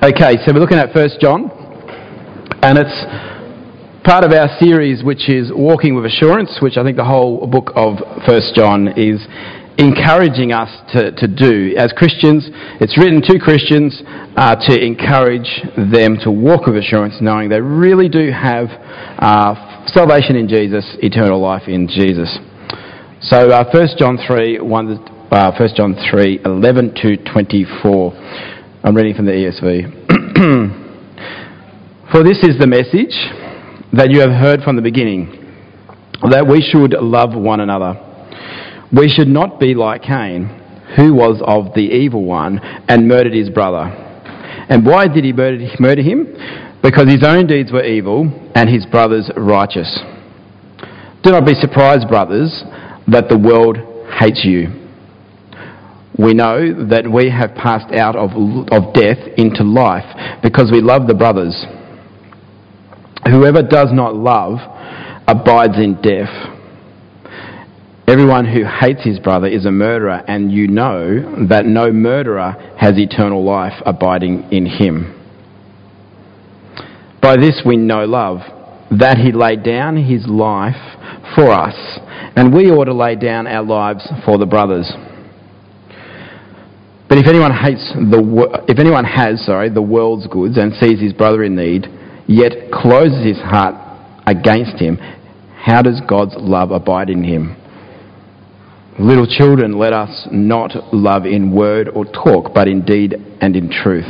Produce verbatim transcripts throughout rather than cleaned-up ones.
Okay, so we're looking at First John, and it's part of our series which is Walking with Assurance, which I think the whole book of First John is encouraging us to, to do. As Christians, it's written to Christians uh, to encourage them to walk with assurance, knowing they really do have uh, salvation in Jesus, eternal life in Jesus. So uh, First John three, one, uh, First John three, eleven to twenty-four. I'm reading from the E S V. For this is the message that you have heard from the beginning, that we should love one another. We should not be like Cain, who was of the evil one and murdered his brother. And why did he murder, murder him? Because his own deeds were evil and his brother's righteous. Do not be surprised, brothers, that the world hates you. We know that we have passed out of, of death into life because we love the brothers. Whoever does not love abides in death. Everyone who hates his brother is a murderer, and you know that no murderer has eternal life abiding in him. By this we know love, that he laid down his life for us, and we ought to lay down our lives for the brothers. But if anyone hates the if anyone has sorry the world's goods and sees his brother in need, yet closes his heart against him, how does God's love abide in him? Little children, let us not love in word or talk, but in deed and in truth.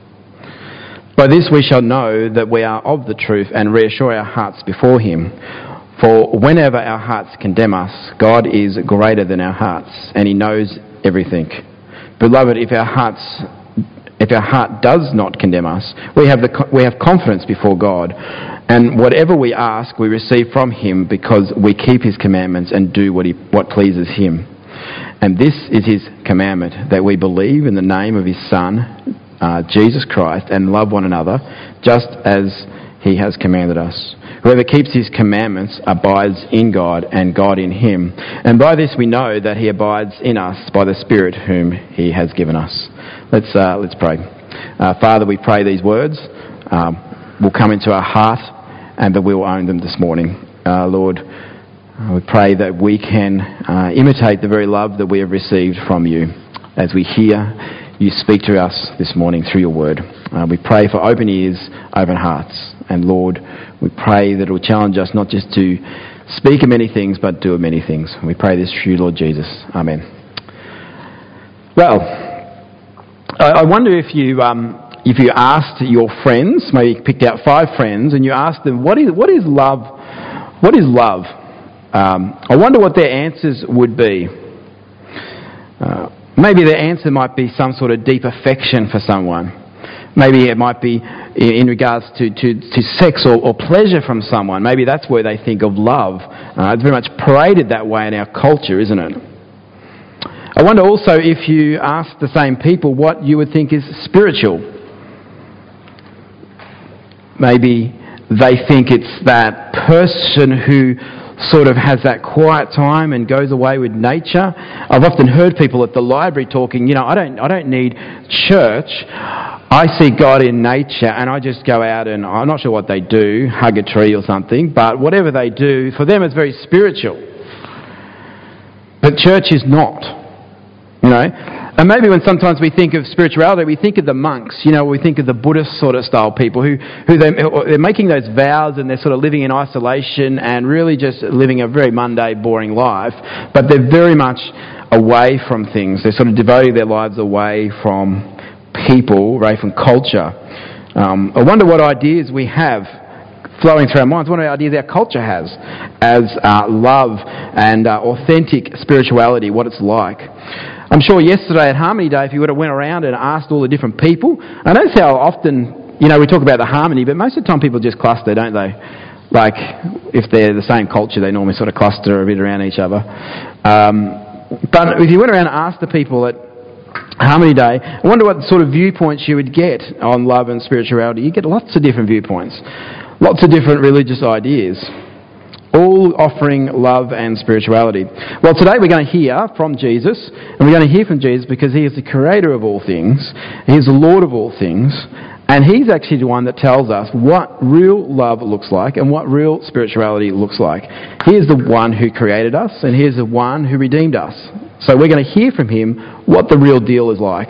By this we shall know that we are of the truth and reassure our hearts before him. For whenever our hearts condemn us, God is greater than our hearts, and he knows everything. Beloved, if our hearts, if our heart does not condemn us, we have the we have confidence before God, and whatever we ask, we receive from him because we keep his commandments and do what he what pleases him. And this is his commandment, that we believe in the name of his Son, uh, Jesus Christ, and love one another, just as he has commanded us. Whoever keeps his commandments abides in God, and God in him. And by this we know that he abides in us by the Spirit whom he has given us. Let's uh, let's pray. Uh, Father, we pray these words um, will come into our heart, and that we will own them this morning. Uh, Lord, uh, we pray that we can uh, imitate the very love that we have received from you as we hear you speak to us this morning through your word. Uh, we pray for open ears, open hearts. And Lord, we pray that it will challenge us not just to speak of many things, but do of many things. We pray this through Lord Jesus. Amen. Well, I wonder if you um, if you asked your friends, maybe you picked out five friends, and you asked them, what is what is love? What is love? Um, I wonder what their answers would be. Uh, maybe their answer might be some sort of deep affection for someone. Maybe it might be in regards to, to, to sex or, or pleasure from someone. Maybe that's where they think of love. Uh, it's very much paraded that way in our culture, isn't it? I wonder also if you ask the same people what you would think is spiritual. Maybe they think it's that person who sort of has that quiet time and goes away with nature. I've often heard people at the library talking, you know, I don't I don't need church. I see God in nature, and I just go out and I'm not sure what they do, hug a tree or something, but whatever they do, for them it's very spiritual. But church is not, you know. And maybe when sometimes we think of spirituality, we think of the monks, you know, we think of the Buddhist sort of style people who, who they, they're making those vows and they're sort of living in isolation and really just living a very mundane, boring life, but they're very much away from things. They're sort of devoting their lives away from people, away from culture. Um, I wonder what ideas we have flowing through our minds, what ideas our culture has as uh, love and uh, authentic spirituality, what it's like. I'm sure yesterday at Harmony Day, if you would have went around and asked all the different people, I notice how often, you know, we talk about the harmony, but most of the time people just cluster, don't they? Like, if they're the same culture, they normally sort of cluster a bit around each other. Um, but if you went around and asked the people at Harmony Day, I wonder what sort of viewpoints you would get on love and spirituality. You get lots of different viewpoints, lots of different religious ideas, all offering love and spirituality. Well, today we're going to hear from Jesus, and we're going to hear from Jesus because he is the creator of all things, he is the Lord of all things, And he's actually the one that tells us what real love looks like and what real spirituality looks like. He is the one who created us, and he is the one who redeemed us. So we're going to hear from him what the real deal is like.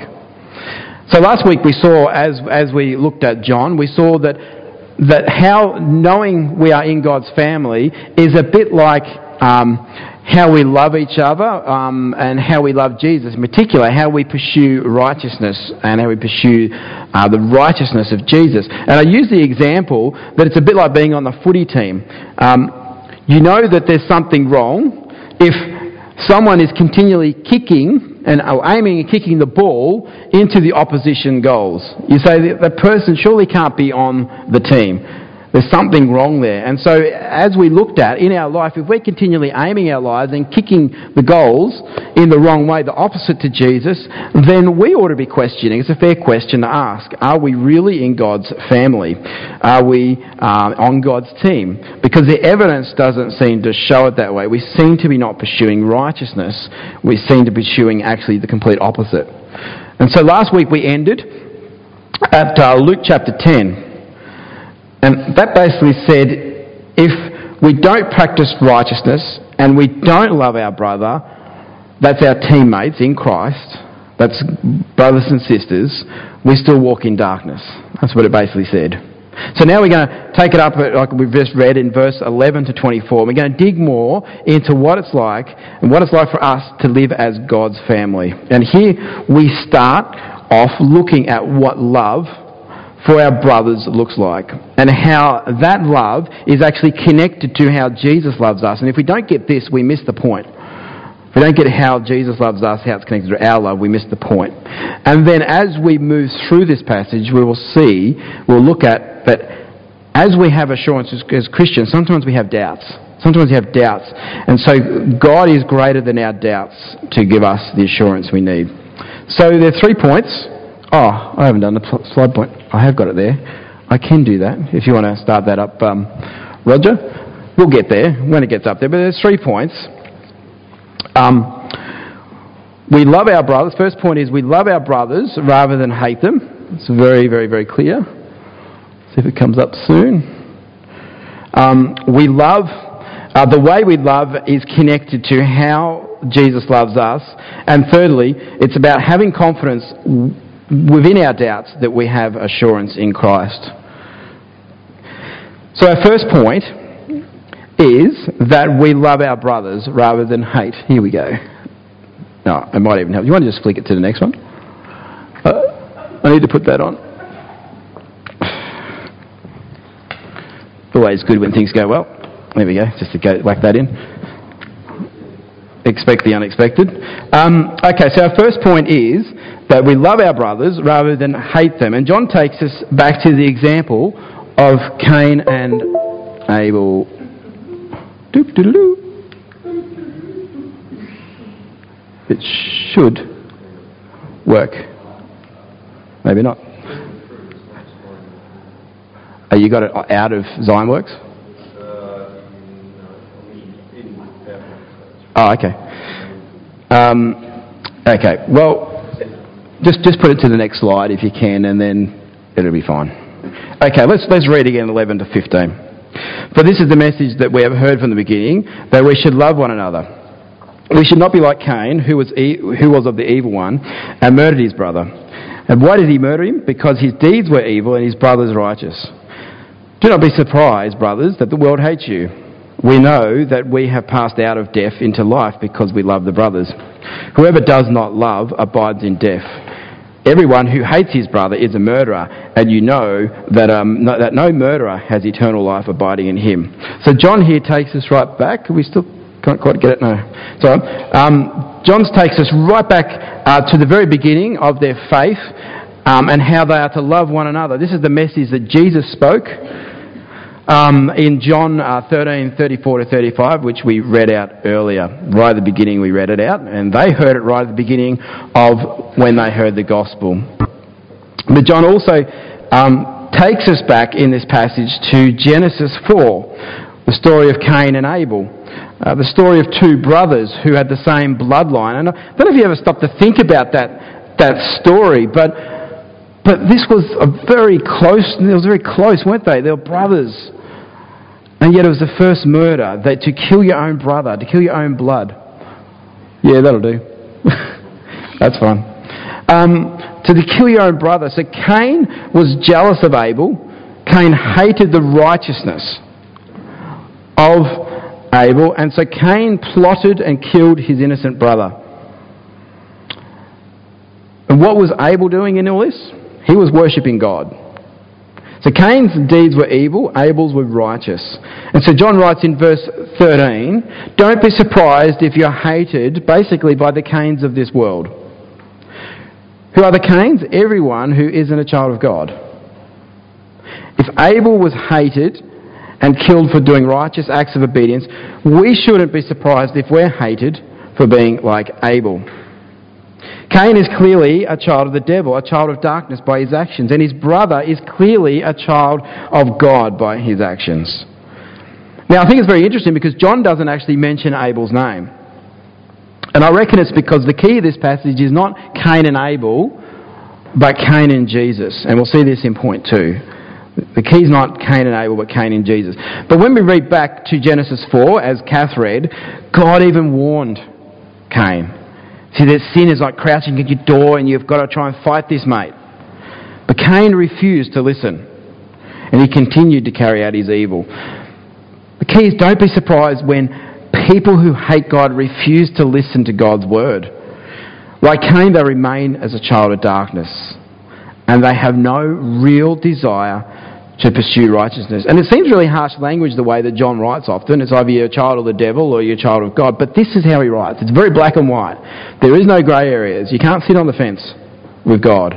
So last week we saw, as as we looked at John, we saw that that how knowing we are in God's family is a bit like um, how we love each other um, and how we love Jesus, in particular how we pursue righteousness and how we pursue uh, the righteousness of Jesus. And I use the example that it's a bit like being on the footy team. Um, you know that there's something wrong if someone is continually kicking and aiming and kicking the ball into the opposition goals. You say that the person surely can't be on the team. There's something wrong there. And so as we looked at in our life, if we're continually aiming our lives and kicking the goals in the wrong way, the opposite to Jesus, then we ought to be questioning. It's a fair question to ask. Are we really in God's family? Are we uh, on God's team? Because the evidence doesn't seem to show it that way. We seem to be not pursuing righteousness. We seem to be pursuing actually the complete opposite. And so last week we ended at uh, Luke chapter ten. And that basically said, if we don't practice righteousness and we don't love our brother, that's our teammates in Christ, that's brothers and sisters, we still walk in darkness. That's what it basically said. So now we're going to take it up, like we've just read in verse eleven to twenty-four. We're going to dig more into what it's like and what it's like for us to live as God's family. And here we start off looking at what love for our brothers looks like and how that love is actually connected to how Jesus loves us. And if we don't get this, we miss the point. If we don't get how Jesus loves us, how it's connected to our love, we miss the point. And then as we move through this passage, we will see, we'll look at that as we have assurance as, as Christians, sometimes we have doubts. Sometimes we have doubts. And so God is greater than our doubts to give us the assurance we need. So there are three points. Oh, I haven't done the slide point. I have got it there. I can do that if you want to start that up, um, Roger. We'll get there when it gets up there. But there's three points. Um, we love our brothers. First point is we love our brothers rather than hate them. It's very, very, very clear. See if it comes up soon. Um, we love, uh, the way we love is connected to how Jesus loves us. And thirdly, it's about having confidence within our doubts that we have assurance in Christ. So our first point is that we love our brothers rather than hate. Here we go. No, I might even help. You want to just flick it to the next one? Uh, I need to put that on. Always good when things go well. There we go, just to go whack that in. Expect the unexpected. Um, okay, so our first point is that we love our brothers rather than hate them. And John takes us back to the example of Cain and Abel. Doop doodle doo. It should work. Maybe not. Oh, you got it out of Zionworks? Oh, okay. Um, okay, well, just just put it to the next slide if you can, and then it'll be fine. Okay, let's let's read again eleven to fifteen. For this is the message that we have heard from the beginning, that we should love one another. We should not be like Cain, who was e- who was of the evil one, and murdered his brother. And why did he murder him? Because his deeds were evil and his brother's righteous. Do not be surprised, brothers, that the world hates you. We know that we have passed out of death into life because we love the brothers. Whoever does not love abides in death. Everyone who hates his brother is a murderer, and you know that um, no, that no murderer has eternal life abiding in him. So John here takes us right back. We still can't quite get it? No. So um, John takes us right back uh, to the very beginning of their faith um, and how they are to love one another. This is the message that Jesus spoke Um, in John uh, thirteen, thirty-four to thirty-five, which we read out earlier. Right at the beginning we read it out, and they heard it right at the beginning of when they heard the gospel. But John also um, takes us back in this passage to Genesis four, the story of Cain and Abel, uh, the story of two brothers who had the same bloodline. And I don't know if you ever stopped to think about that, that story, but But this was a very close, it was very close, weren't they? They were brothers. And yet it was the first murder, that to kill your own brother, to kill your own blood. Yeah, that'll do. That's fun. Um, to kill your own brother. So Cain was jealous of Abel. Cain hated the righteousness of Abel. And so Cain plotted and killed his innocent brother. And what was Abel doing in all this? He was worshipping God. So Cain's deeds were evil, Abel's were righteous. And so John writes in verse thirteen, don't be surprised if you're hated basically by the Cains of this world. Who are the Cains? Everyone who isn't a child of God. If Abel was hated and killed for doing righteous acts of obedience, we shouldn't be surprised if we're hated for being like Abel. Cain is clearly a child of the devil, a child of darkness by his actions, and his brother is clearly a child of God by his actions. Now, I think it's very interesting because John doesn't actually mention Abel's name. And I reckon it's because the key of this passage is not Cain and Abel, but Cain and Jesus. And we'll see this in point two. The key is not Cain and Abel, but Cain and Jesus. But when we read back to Genesis four, as Kath read, God even warned Cain. See, that sin is like crouching at your door and you've got to try and fight this, mate. But Cain refused to listen. And he continued to carry out his evil. The key is don't be surprised when people who hate God refuse to listen to God's word. Like Cain, they remain as a child of darkness. And they have no real desire to pursue righteousness. And it seems really harsh language the way that John writes often. It's either you're a child of the devil or you're a child of God. But this is how he writes. It's very black and white. There is no grey areas. You can't sit on the fence with God.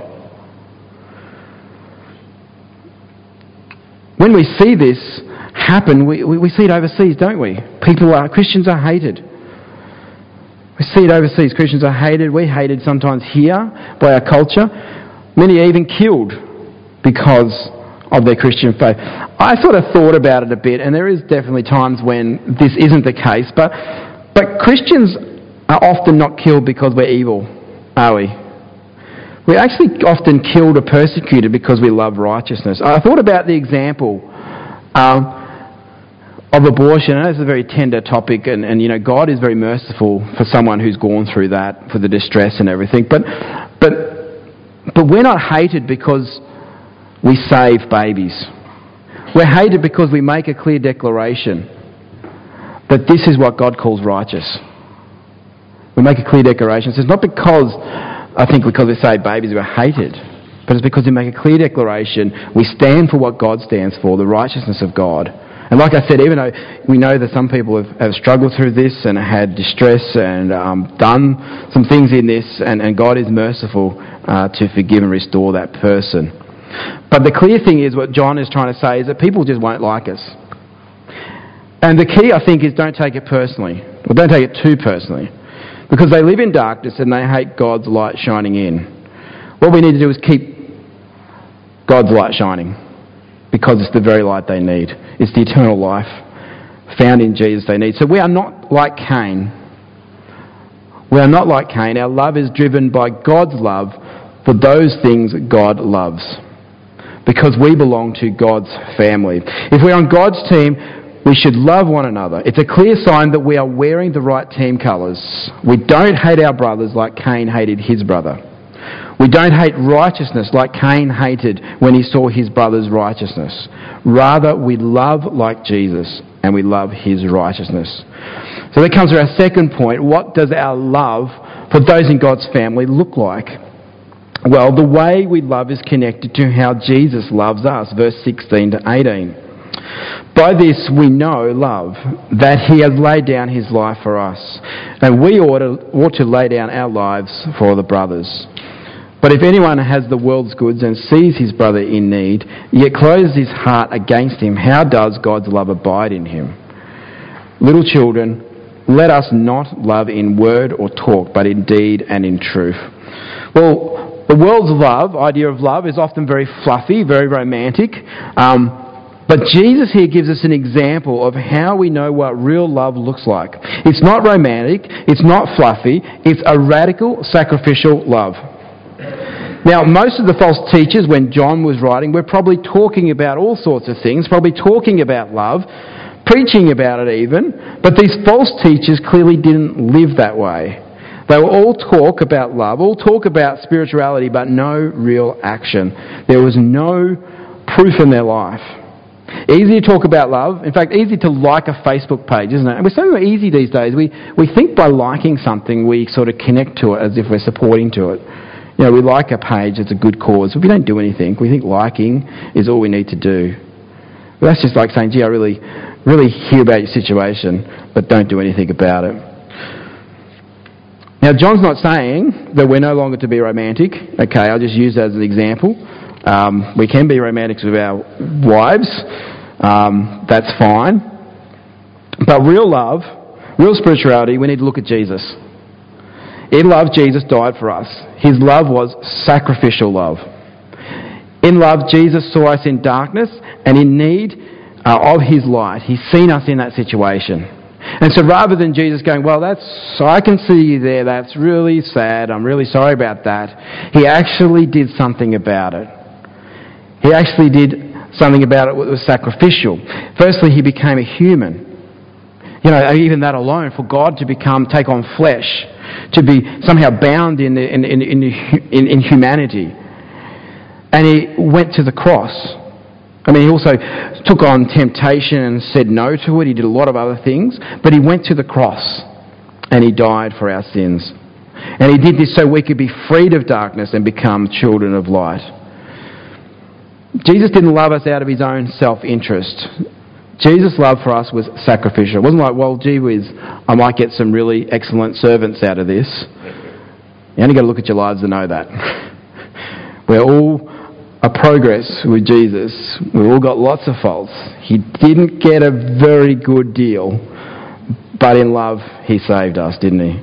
When we see this happen, we, we, we see it overseas, don't we? People are, Christians are hated. We see it overseas. Christians are hated. We're hated sometimes here by our culture. Many are even killed because of their Christian faith. I sort of thought about it a bit, and there is definitely times when this isn't the case, but but Christians are often not killed because we're evil, are we? We're actually often killed or persecuted because we love righteousness. I thought about the example um, of abortion. I know it's a very tender topic, and, and you know God is very merciful for someone who's gone through that, for the distress and everything. But but but we're not hated because we save babies. We're hated because we make a clear declaration that this is what God calls righteous. We make a clear declaration. So it's not because, I think because we save babies we're hated, but it's because we make a clear declaration. We stand for what God stands for, the righteousness of God. And like I said, even though we know that some people have, have struggled through this and had distress and um, done some things in this, and, and God is merciful uh, to forgive and restore that person. But the clear thing is, what John is trying to say is that people just won't like us. And the key, I think, is don't take it personally. Well, don't take it too personally. Because they live in darkness and they hate God's light shining in. What we need to do is keep God's light shining. Because it's the very light they need. It's the eternal life found in Jesus they need. So we are not like Cain. We are not like Cain. Our love is driven by God's love for those things God loves. Because we belong to God's family. If we're on God's team, we should love one another. It's a clear sign that we are wearing the right team colours. We don't hate our brothers like Cain hated his brother. We don't hate righteousness like Cain hated when he saw his brother's righteousness. Rather, we love like Jesus and we love his righteousness. So that comes to our second point. What does our love for those in God's family look like? Well, the way we love is connected to how Jesus loves us, verse sixteen to eighteen. By this we know love, that he has laid down his life for us, and we ought to, ought to lay down our lives for the brothers. But if anyone has the world's goods and sees his brother in need, yet closes his heart against him, how does God's love abide in him? Little children, let us not love in word or talk, but in deed and in truth. Well, the world's love, idea of love, is often very fluffy, very romantic. Um, but Jesus here gives us an example of how we know what real love looks like. It's not romantic, it's not fluffy, it's a radical, sacrificial love. Now, most of the false teachers, when John was writing, were probably talking about all sorts of things, probably talking about love, preaching about it even, but these false teachers clearly didn't live that way. They will all talk about love, all talk about spirituality, but no real action. There was no proof in their life. Easy to talk about love. In fact, easy to like a Facebook page, isn't it? And we're so easy these days. We, we think by liking something, we sort of connect to it as if we're supporting to it. You know, we like a page, it's a good cause. But we don't do anything. We think liking is all we need to do. But that's just like saying, gee, I really, really hear about your situation, but don't do anything about it. Now, John's not saying that we're no longer to be romantic. Okay, I'll just use that as an example. Um, we can be romantics with our wives. Um, that's fine. But real love, real spirituality, we need to look at Jesus. In love, Jesus died for us. His love was sacrificial love. In love, Jesus saw us in darkness and in need uh, of His light. He's seen us in that situation. And so rather than Jesus going, well, that's, so I can see you there, that's really sad, I'm really sorry about that, He actually did something about it. He actually did something about it that was sacrificial. Firstly, He became a human. You know, even that alone, for God to become, take on flesh, to be somehow bound in, the, in, in, in, in, in humanity. And He went to the cross. I mean, He also took on temptation and said no to it. He did a lot of other things. But He went to the cross and He died for our sins. And He did this so we could be freed of darkness and become children of light. Jesus didn't love us out of His own self-interest. Jesus' love for us was sacrificial. It wasn't like, well, gee whiz, I might get some really excellent servants out of this. You only got to look at your lives to know that. We're all a progress with Jesus. We've all got lots of faults. He didn't get a very good deal, but in love He saved us, didn't He?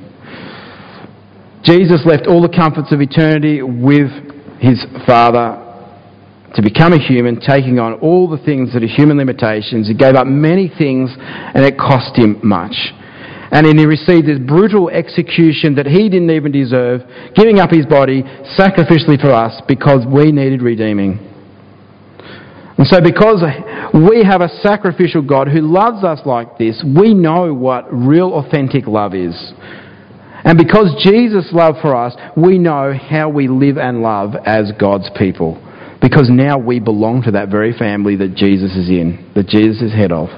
Jesus left all the comforts of eternity with His Father to become a human, taking on all the things that are human limitations. He gave up many things and it cost Him much. And then He received this brutal execution that He didn't even deserve, giving up His body sacrificially for us because we needed redeeming. And so because we have a sacrificial God who loves us like this, we know what real authentic love is. And because Jesus' love for us, we know how we live and love as God's people. Because now we belong to that very family that Jesus is in, that Jesus is head of.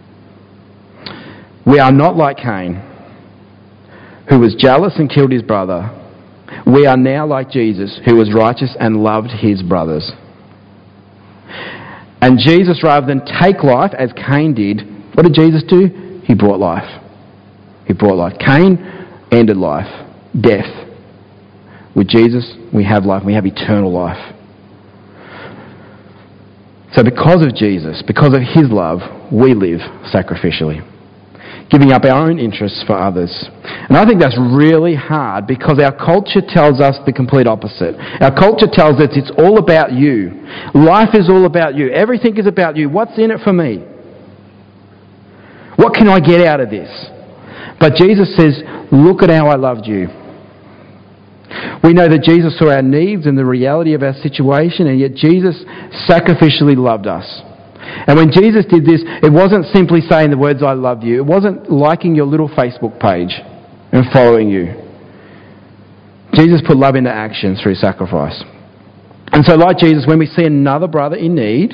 We are not like Cain, who was jealous and killed his brother. We are now like Jesus, who was righteous and loved his brothers. And Jesus, rather than take life as Cain did, what did Jesus do? He brought life. He brought life. Cain ended life, death. With Jesus, we have life. We have eternal life. So because of Jesus, because of His love, we live sacrificially, giving up our own interests for others. And I think that's really hard because our culture tells us the complete opposite. Our culture tells us it's all about you. Life is all about you. Everything is about you. What's in it for me? What can I get out of this? But Jesus says, look at how I loved you. We know that Jesus saw our needs and the reality of our situation, and yet Jesus sacrificially loved us. And when Jesus did this, it wasn't simply saying the words, I love you. It wasn't liking your little Facebook page and following you. Jesus put love into action through sacrifice. And so like Jesus, when we see another brother in need,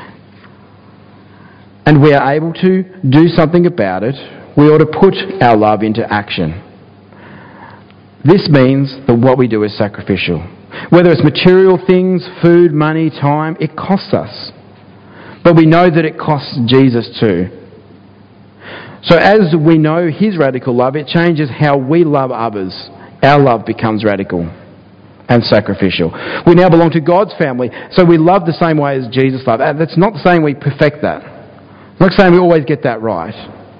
and we are able to do something about it, we ought to put our love into action. This means that what we do is sacrificial. Whether it's material things, food, money, time, it costs us. But we know that it costs Jesus too. So as we know His radical love, it changes how we love others. Our love becomes radical and sacrificial. We now belong to God's family, so we love the same way as Jesus loved. And that's not saying we perfect that. It's not saying we always get that right.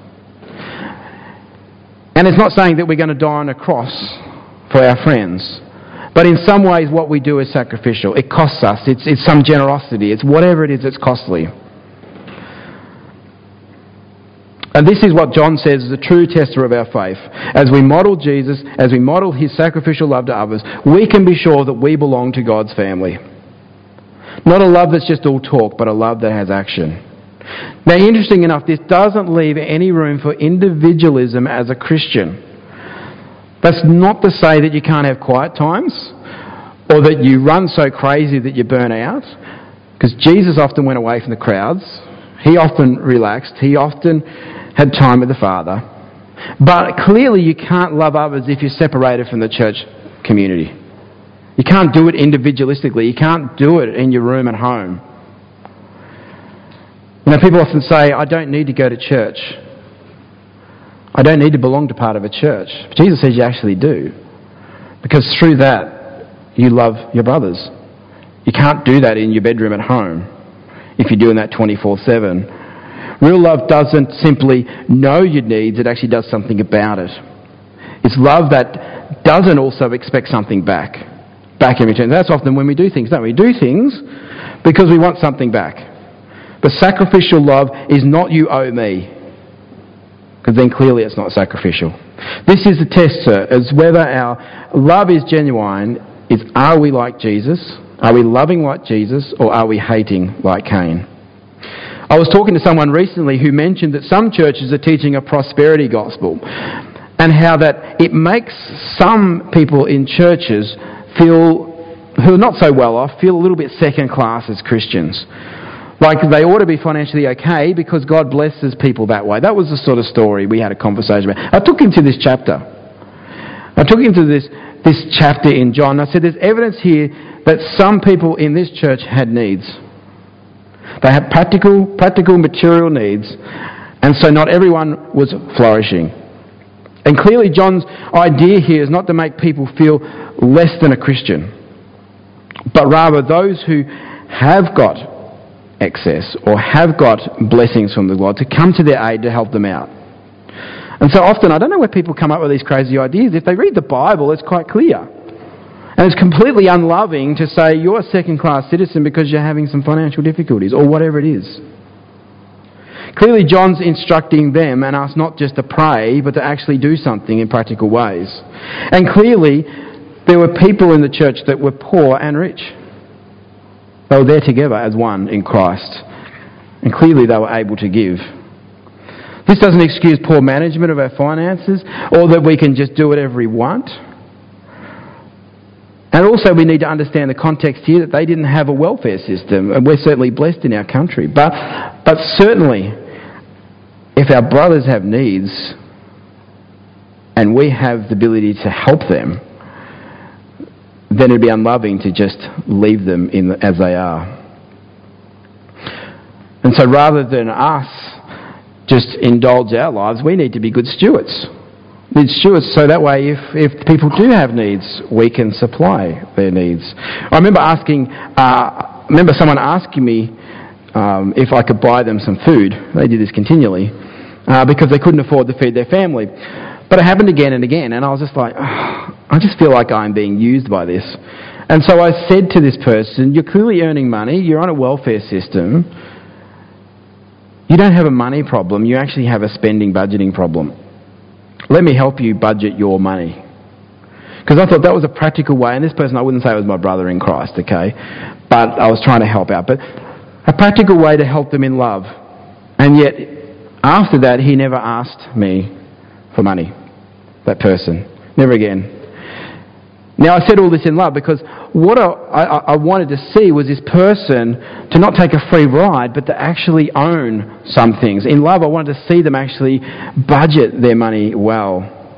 And it's not saying that we're going to die on a cross for our friends. But in some ways what we do is sacrificial. It costs us. It's, it's some generosity. It's whatever it is that's costly. And this is what John says is a true tester of our faith. As we model Jesus, as we model his sacrificial love to others, we can be sure that we belong to God's family. Not a love that's just all talk, but a love that has action. Now, interesting enough, this doesn't leave any room for individualism as a Christian. That's not to say that you can't have quiet times, or that you run so crazy that you burn out, because Jesus often went away from the crowds. He often relaxed. He often had time with the Father. But clearly you can't love others if you're separated from the church community. You can't do it individualistically. You can't do it in your room at home. You know, people often say, I don't need to go to church. I don't need to belong to part of a church. But Jesus says you actually do. Because through that, you love your brothers. You can't do that in your bedroom at home if you're doing that twenty-four seven. Real love doesn't simply know your needs, it actually does something about it. It's love that doesn't also expect something back, back in return. That's often when we do things, don't we? We do things because we want something back. But sacrificial love is not you owe me, because then clearly it's not sacrificial. This is the test, sir, is whether our love is genuine, is are we like Jesus? Are we loving like Jesus, or are we hating like Cain? I was talking to someone recently who mentioned that some churches are teaching a prosperity gospel, and how that it makes some people in churches feel, who are not so well off, feel a little bit second class as Christians. Like they ought to be financially okay because God blesses people that way. That was the sort of story we had a conversation about. I took him to this chapter. I took him to this, this chapter in John. I said, there's evidence here that some people in this church had needs. They had practical, practical material needs, and so not everyone was flourishing. And clearly John's idea here is not to make people feel less than a Christian, but rather those who have got excess or have got blessings from the Lord to come to their aid to help them out. And so often, I don't know where people come up with these crazy ideas. If they read the Bible, it's quite clear. And it's completely unloving to say you're a second-class citizen because you're having some financial difficulties or whatever it is. Clearly, John's instructing them and us not just to pray, but to actually do something in practical ways. And clearly, there were people in the church that were poor and rich. They were there together as one in Christ. And clearly, they were able to give. This doesn't excuse poor management of our finances or that we can just do whatever we want. And also we need to understand the context here that they didn't have a welfare system, and we're certainly blessed in our country. But, but certainly, if our brothers have needs and we have the ability to help them, then it'd be unloving to just leave them in the, as they are. And so rather than us just indulge our lives, we need to be good stewards. Need stewards so that way if, if people do have needs, we can supply their needs. I remember asking, uh, I remember someone asking me um, if I could buy them some food. They did this continually uh, because they couldn't afford to feed their family. But it happened again and again, and I was just like, oh, I just feel like I'm being used by this. And so I said to this person, you're clearly earning money, you're on a welfare system, you don't have a money problem, you actually have a spending budgeting problem. Let me help you budget your money. Because I thought that was a practical way, and this person, I wouldn't say was my brother in Christ, okay, but I was trying to help out. But a practical way to help them in love. And yet, after that, he never asked me for money, that person. Never again. Now, I said all this in love because what I, I, I wanted to see was this person to not take a free ride, but to actually own some things. In love, I wanted to see them actually budget their money well.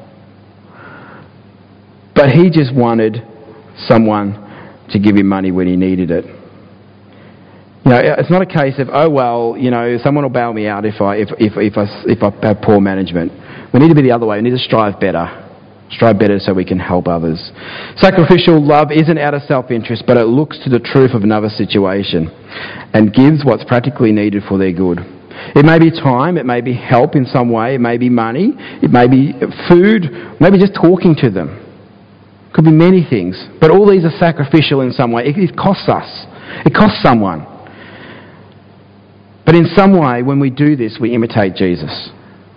But he just wanted someone to give him money when he needed it. You know, it's not a case of, oh well, you know, someone will bail me out if I if if if I if I have poor management. We need to be the other way. We need to strive better. Strive better so we can help others. Sacrificial love isn't out of self-interest, but it looks to the truth of another situation and gives what's practically needed for their good. It may be time, it may be help in some way, it may be money, it may be food, maybe just talking to them. It could be many things, but all these are sacrificial in some way. It, it costs us. It costs someone. But in some way, when we do this, we imitate Jesus.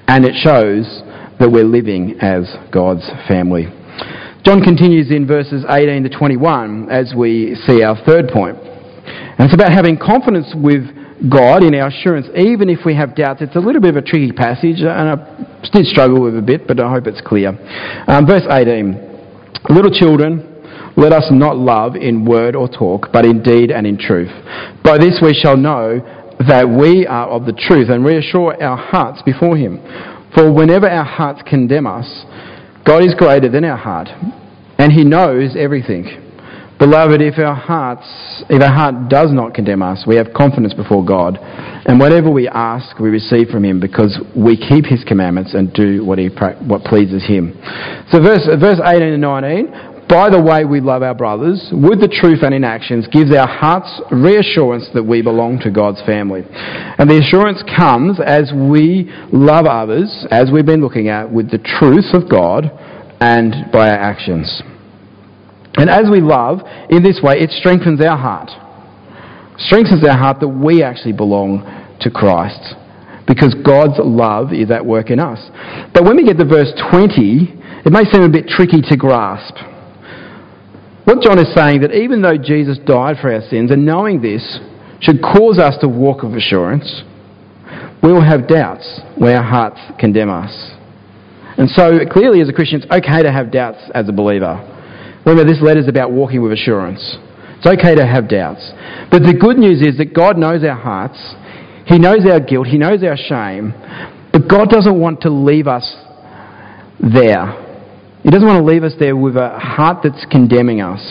and it shows that we're living as God's family. John continues in verses eighteen to twenty-one as we see our third point. And it's about having confidence with God in our assurance, even if we have doubts. It's a little bit of a tricky passage, and I did struggle with it a bit, but I hope it's clear. Um, verse eighteen, little children, let us not love in word or talk, but in deed and in truth. By this we shall know that we are of the truth and reassure our hearts before him. For whenever our hearts condemn us, God is greater than our heart, and he knows everything. Beloved, if our hearts, if our heart does not condemn us, we have confidence before God, and whatever we ask, we receive from him, because we keep his commandments and do what he what pleases him. So, verse verse eighteen and nineteen. By the way we love our brothers, with the truth and in actions, gives our hearts reassurance that we belong to God's family. And the assurance comes as we love others, as we've been looking at, with the truth of God and by our actions. And as we love, in this way, it strengthens our heart. Strengthens our heart that we actually belong to Christ, because God's love is at work in us. But when we get to verse twenty, it may seem a bit tricky to grasp. What John is saying, that even though Jesus died for our sins, and knowing this should cause us to walk with assurance, we will have doubts where our hearts condemn us. And so clearly as a Christian, it's okay to have doubts as a believer. Remember, this letter is about walking with assurance. It's okay to have doubts. But the good news is that God knows our hearts. He knows our guilt. He knows our shame. But God doesn't want to leave us there. He doesn't want to leave us there with a heart that's condemning us.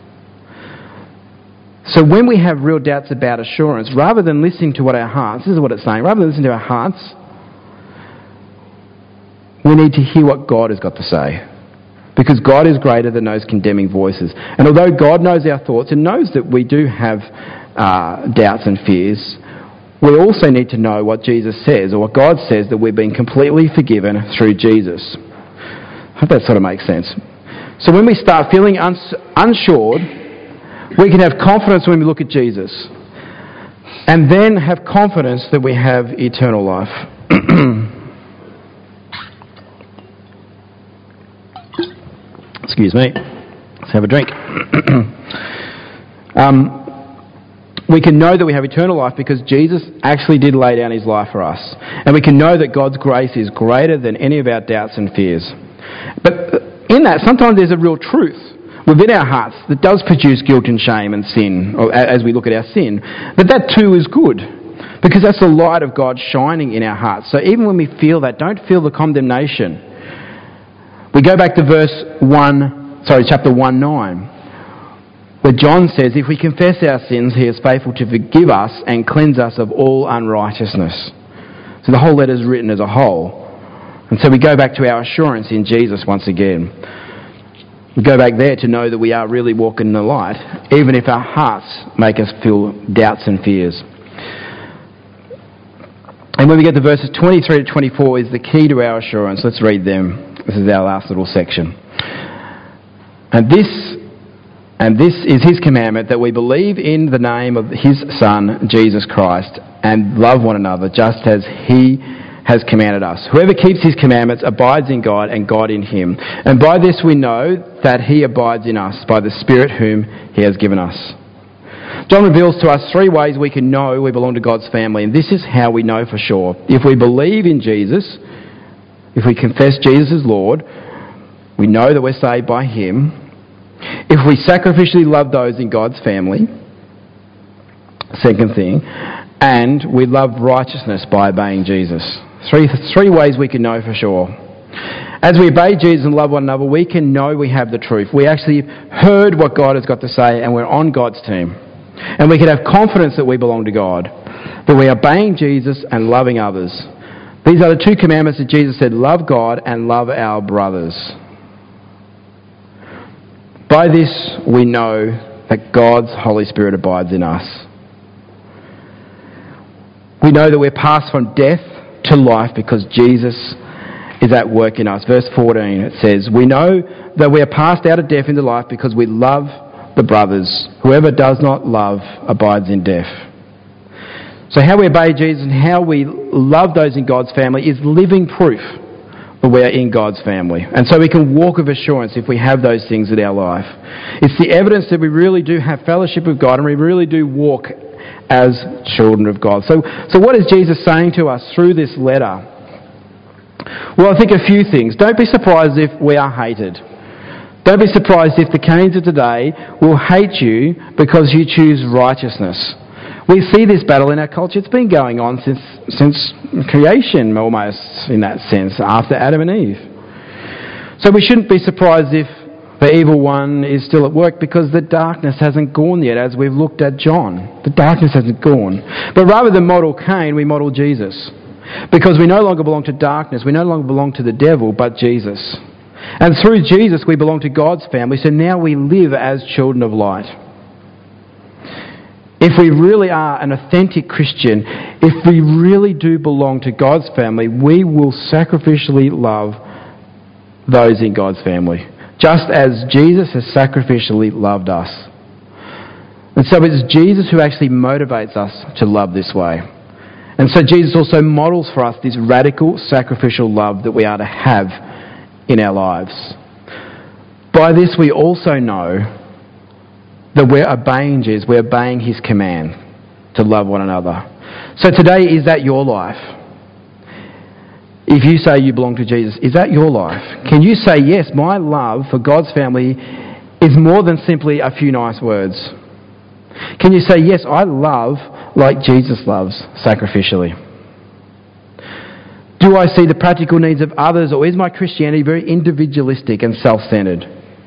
So when we have real doubts about assurance, rather than listening to what our hearts, this is what it's saying, rather than listening to our hearts, we need to hear what God has got to say. Because God is greater than those condemning voices. And although God knows our thoughts and knows that we do have uh, doubts and fears, we also need to know what Jesus says, or what God says, that we've been completely forgiven through Jesus. I hope that sort of makes sense. So when we start feeling uns- unsure, we can have confidence when we look at Jesus. And then have confidence that we have eternal life. Excuse me. Let's have a drink. um, we can know that we have eternal life because Jesus actually did lay down his life for us. And we can know that God's grace is greater than any of our doubts and fears. But in that, sometimes there's a real truth within our hearts that does produce guilt and shame and sin, or as we look at our sin. But that too is good, because that's the light of God shining in our hearts. So even when we feel that, don't feel the condemnation. We go back to verse one, sorry, chapter one nine, where John says, if we confess our sins, he is faithful to forgive us and cleanse us of all unrighteousness. So the whole letter is written as a whole. And so we go back to our assurance in Jesus once again. We go back there to know that we are really walking in the light, even if our hearts make us feel doubts and fears. And when we get to verses twenty-three to twenty-four is the key to our assurance. Let's read them. This is our last little section. And this, and this is his commandment, that we believe in the name of his Son, Jesus Christ, and love one another just as he has commanded us. Whoever keeps his commandments abides in God and God in him. And by this we know that he abides in us, by the Spirit whom he has given us. John reveals to us three ways we can know we belong to God's family, and this is how we know for sure. If we believe in Jesus, if we confess Jesus as Lord, we know that we're saved by him. If we sacrificially love those in God's family, second thing, and we love righteousness by obeying Jesus. Three, three ways we can know for sure. As we obey Jesus and love one another, we can know we have the truth. We actually heard what God has got to say, and we're on God's team. And we can have confidence that we belong to God, that we are obeying Jesus and loving others. These are the two commandments that Jesus said, love God and love our brothers. By this we know that God's Holy Spirit abides in us. We know that we're passed from death to life because Jesus is at work in us. Verse fourteen, it says, we know that we are passed out of death into life because we love the brothers. Whoever does not love abides in death. So how we obey Jesus and how we love those in God's family is living proof that we are in God's family. And so we can walk with assurance if we have those things in our life. It's the evidence that we really do have fellowship with God and we really do walk as children of God. So, so what is Jesus saying to us through this letter? Well, I think a few things. Don't be surprised if we are hated. Don't be surprised if the Cains of today will hate you because you choose righteousness. We see this battle in our culture. It's been going on since since creation, almost, in that sense, after Adam and Eve. So we shouldn't be surprised if the evil one is still at work because the darkness hasn't gone yet, as we've looked at John. The darkness hasn't gone. But rather than model Cain, we model Jesus. Because we no longer belong to darkness, we no longer belong to the devil, but Jesus. And through Jesus we belong to God's family, so now we live as children of light. If we really are an authentic Christian, if we really do belong to God's family, we will sacrificially love those in God's family, just as Jesus has sacrificially loved us. And so it's Jesus who actually motivates us to love this way. And so Jesus also models for us this radical sacrificial love that we are to have in our lives. By this we also know that we're obeying Jesus, we're obeying his command to love one another. So today, is that your life? If you say you belong to Jesus, is that your life? Can you say, yes, my love for God's family is more than simply a few nice words? Can you say, yes, I love like Jesus loves, sacrificially? Do I see the practical needs of others, or is my Christianity very individualistic and self-centered?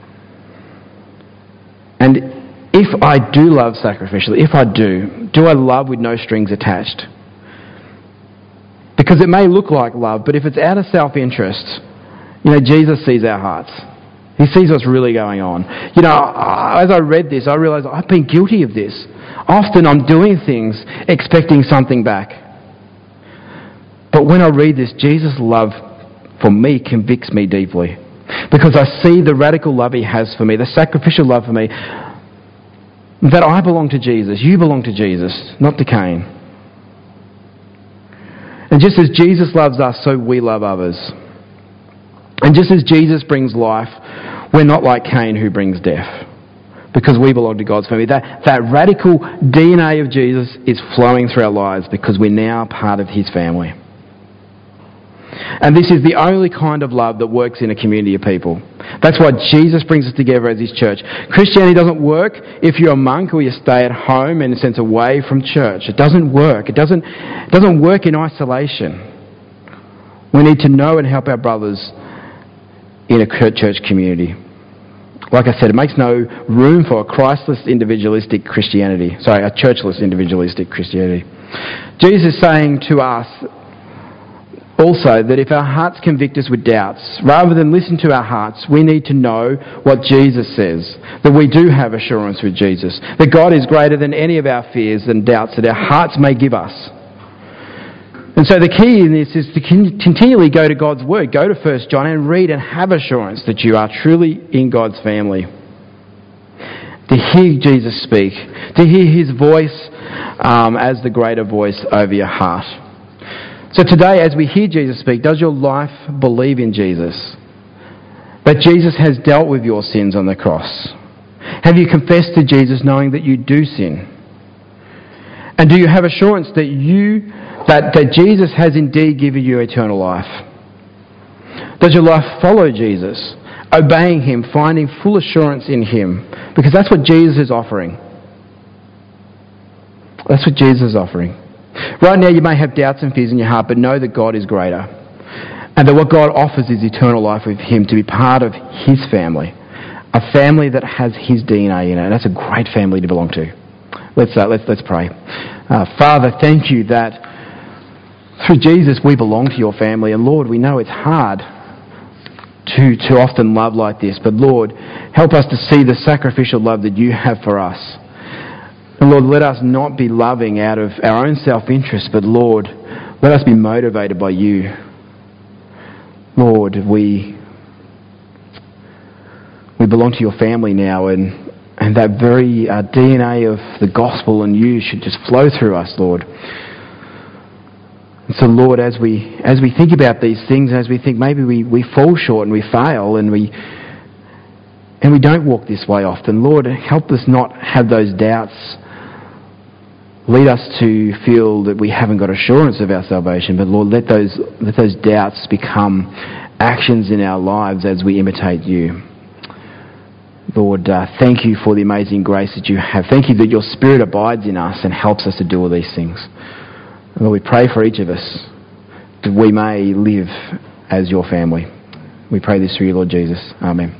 And if I do love sacrificially, if I do, do I love with no strings attached? Because it may look like love, but if it's out of self-interest, you know, Jesus sees our hearts. He sees what's really going on. You know, as I read this, I realised I've been guilty of this. Often I'm doing things expecting something back. But when I read this, Jesus' love for me convicts me deeply. Because I see the radical love he has for me, the sacrificial love for me, that I belong to Jesus, you belong to Jesus, not to Cain. And just as Jesus loves us, so we love others. And just as Jesus brings life, we're not like Cain who brings death, because we belong to God's family. That, that radical D N A of Jesus is flowing through our lives because we're now part of his family. And this is the only kind of love that works in a community of people. That's why Jesus brings us together as his church. Christianity doesn't work if you're a monk or you stay at home in a sense away from church. It doesn't work. It doesn't, it doesn't work in isolation. We need to know and help our brothers in a church community. Like I said, it makes no room for a Christless individualistic Christianity. Sorry, a churchless individualistic Christianity. Jesus is saying to us also that if our hearts convict us with doubts, rather than listen to our hearts, we need to know what Jesus says, that we do have assurance with Jesus, that God is greater than any of our fears and doubts that our hearts may give us. And so the key in this is to continually go to God's Word, go to First John and read and have assurance that you are truly in God's family. To hear Jesus speak, to hear his voice um, as the greater voice over your heart. So today, as we hear Jesus speak, does your life believe in Jesus? That Jesus has dealt with your sins on the cross? Have you confessed to Jesus knowing that you do sin? And do you have assurance that you that, that Jesus has indeed given you eternal life? Does your life follow Jesus, obeying him, finding full assurance in him? Because that's what Jesus is offering. That's what Jesus is offering. Right now you may have doubts and fears in your heart, but know that God is greater. And that what God offers is eternal life with him, to be part of his family. A family that has his D N A in it. And that's a great family to belong to. Let's, uh, let's, let's pray. Uh, Father, thank you that through Jesus we belong to your family. And Lord, we know it's hard to, to often love like this. But Lord, help us to see the sacrificial love that you have for us. And Lord, let us not be loving out of our own self-interest, but Lord, let us be motivated by you. Lord, we we belong to your family now, and and that very uh, D N A of the gospel and you should just flow through us, Lord. And so, Lord, as we as we think about these things, as we think maybe we, we fall short and we fail and we and we don't walk this way often, Lord, help us not have those doubts lead us to feel that we haven't got assurance of our salvation. But Lord, let those let those doubts become actions in our lives as we imitate you. Lord, uh, thank you for the amazing grace that you have. Thank you that your Spirit abides in us and helps us to do all these things. Lord, we pray for each of us that we may live as your family. We pray this through you, Lord Jesus. Amen.